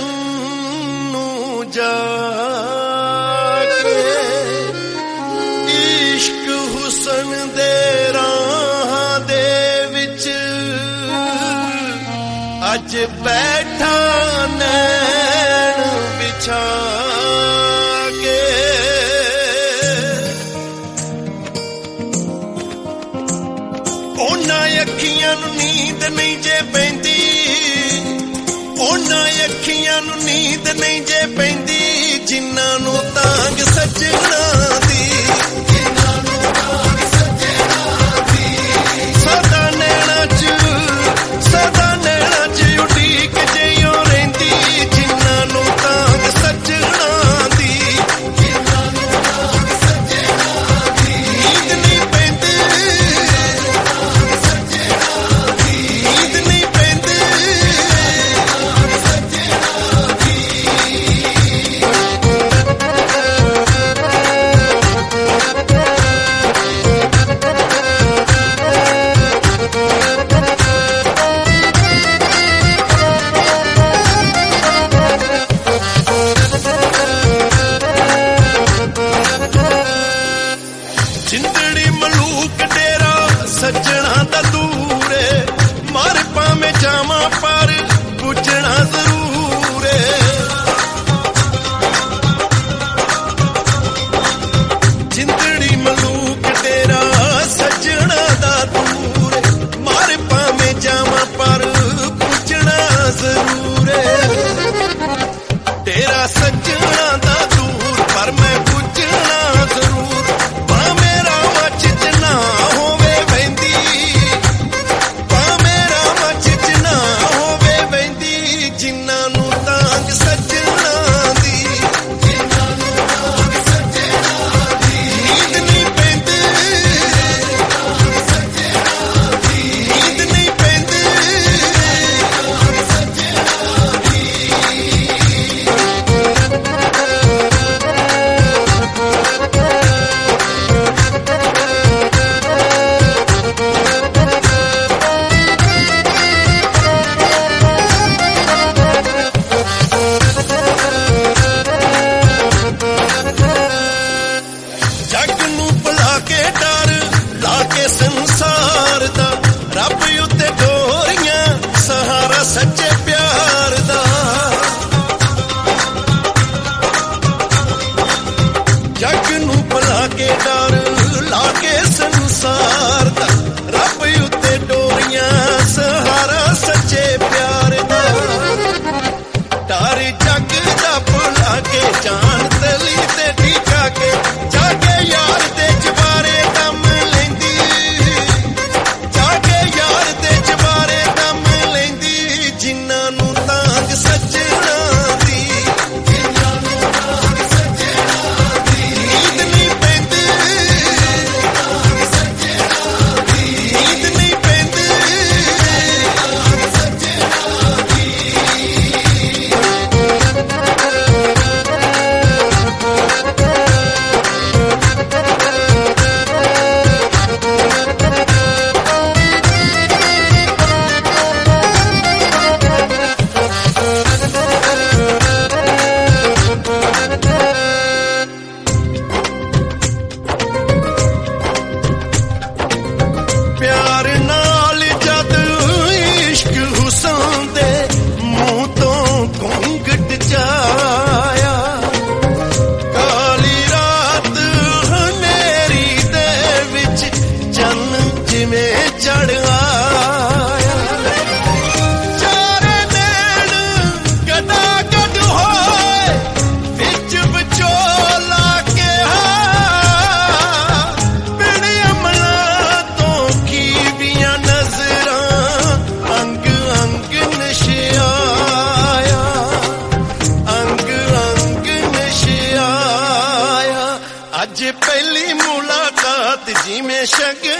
ਸੱਜਣ ਨੂੰ ਜਾ ਕੇ ਇਸ਼ਕ ਹੁਸਨ ਦੇ ਰਾਹਾਂ ਦੇ ਵਿੱਚ ਅੱਜ ਬੈਠਾ ਨੈਣ ਵਿਛਾ ਕੇ। ਉਹਨਾਂ ਅੱਖੀਆਂ ਨੂੰ ਨੀਂਦ ਨਹੀਂ ਜੇ ਪੈਂਦੀ, ਉਹਨਾਂ ਅੱਖੀਆਂ ਨੂੰ ਨੀਂਦ ਨਹੀਂ ਜੇ ਪੈਂਦੀ ਜਿਨ੍ਹਾਂ ਨੂੰ ਤਾਂਗ ਸੱਜਣਾ ਦੀ, ਜਿਨ੍ਹਾਂ ਨੂੰ ਤਾਂਗ ਸੱਜਣਾ ਦੀ। ਸਦਾ ਨੈਣਾ ਚ, ਸਦਾ ਨੈਣਾ ਚ ਉਡੀਕ ਜਿਉਂ ਰਹਿੰਦੀ ਜਿਨ੍ਹਾਂ ਨੂੰ ਤਾਂਗ ਸੱਜਣਾ ਦੀ, ਜਿਨ੍ਹਾਂ ਨੂੰ ਤਾਂਗ ਸੱਜਣਾ ਦੀ। ਨੀਂਦ ਨਹੀਂ ਪੈਂਦੀ, ਤਾਂਗ ਸੱਜਣਾ ਦੀ, ਨੀਂਦ ਨਹੀਂ ਪੈਂਦੀ, ਤਾਂਗ ਸੱਜਣਾ ਦੀ। ਜਿੰਦੜੀ ਮਲੂਕ ਡੇਰਾ ਸੱਜਣਾ ਦਾ ਦੂਰ ਏ, ਮਰ ਭਾਵੇਂ ਜਾਵਾਂ ਪਰ ਪੁੱਜਣਾ ਜ਼ਰੂਰ ਏ। ਜਿੰਦੜੀ ਮਲੂਕ ਡੇਰਾ ਸੱਜਣਾ ਦਾ ਦੂਰ ਏ, ਮਰ ਭਾਵੇਂ ਜਾਵਾਂ ਪਰ ਪੁੱਜਣਾ ਜ਼ਰੂਰ ਏ। ਡੇਰਾ ਸੱਜਣਾ ਦਾ ਦੂਰ ਪਰ ਮੈਂ ਪੁੱਜਣਾ ਜ਼ਰੂਰ, ਭਾਵੇਂ ਰਾਵਾਂ ਚ ਨਾ ਹੋਵੇ ਵਹਿੰਦੀ, ਭਾਵੇਂ ਰਾਵਾਂ ਚ ਨਾ ਹੋਵੇ ਵਹਿੰਦੀ ਜਿਨ੍ਹਾਂ ਨੂੰ ਤਾਂਗ ਸੱਜਣਾ ਦੀ, ਜਿਨ੍ਹਾਂ ਨੂੰ ਤਾਂਗ ਸੱਜਣਾ ਦੀ। ਨੀਂਦ ਨਹੀਂ ਪੈਂਦੀ, ਤਾਂਗ ਸੱਜਣਾ ਦੀ, ਨੀਂਦ ਨਹੀਂ ਪੈਂਦੀ, ਤਾਂਗ ਸੱਜਣਾ ਦੀ। ਜੱਗ ਨੂੰ ਭੁਲਾ ਕੇ ਡਰ ਲਾ ਕੇ ਸੰਸਾਰ ਦਾ, ਰੱਬ ਉੱਤੇ ਡੋਰੀਆਂ ਸਹਾਰਾ ਸੱਚੇ ਪਿਆਰ ਦਾ। ਜੱਗ ਨੂੰ ਭੁਲਾ ਕੇ ਡਰ ਲਾ ਕੇ ਸੰਸਾਰ ਦਾ, ਰੱਬ ਉੱਤੇ ਡੋਰੀਆਂ ਸਹਾਰਾ ਸੱਚੇ ਪਿਆਰ ਦਾ। ਡਰ ਜੱਗ ਦਾ ਭੁਲਾ ਕੇ ਜਾਨ ਤਲੀ ਤੇ ਠੀਕਾ ਕੇ, ਜਾ ਕੇ ਯਾਰ ਦੇ ਚਬਾਰੇ ਦਮ ਲੈਂਦੀ, ਜਾ ਕੇ ਯਾਰ ਦੇ ਚਬਾਰੇ ਦਮ ਲੈਂਦੀ ਜਿਨ੍ਹਾਂ ਨੂੰ ਤਾਂਗ ਸੱਜਣਾ ਦੀ, ਜਿਨ੍ਹਾਂ ਨੂੰ ਤਾਂਗ ਸੱਜਣਾ ਦੀ। ਨੀਂਦ ਨਹੀਂ ਪੈਂਦੀ, ਤਾਂਗ ਸੱਜਣਾ ਦੀ, ਨੀਂਦ ਨਹੀਂ ਪੈਂਦੀ, ਤਾਂਗ ਸੱਜਣਾ ਦੀ। ਪਿਆਰ ਨਾਲ ਜਦ ਇਸ਼ਕ ਹੁਸਨ ਦੇ ਮੂੰਹ ਤੋਂ ਘੁੰਘਟ ਜਾਇਆ, ਕਾਲੀ ਰਾਤ ਹਨੇਰੀ ਦੇ ਵਿੱਚ ਚੰਨ ਜਿਵੇਂ ਚੜ ਆਇਆ। ਚਾਰੇ ਨੈਣ ਗਦਾ ਗਦ ਹੋਏ ਵਿੱਚ ਵਿਚੋਲਾ ਕਿਹਾ, ਬਿਨ ਅਮਲਾਂ ਤੋਂ ਖੀਵੀਆਂ ਨਜ਼ਰਾਂ ਅੰਗ ਅੰਗ ਨਸ਼ਿਆਇਆ, ਅੰਗ ਅੰਗ ਨਸ਼ਿਆਇਆ। ਅੱਜ ਪਹਿਲੀ ਮੁਲਾਕਾਤ ਜਿਵੇਂ ਸ਼ਗ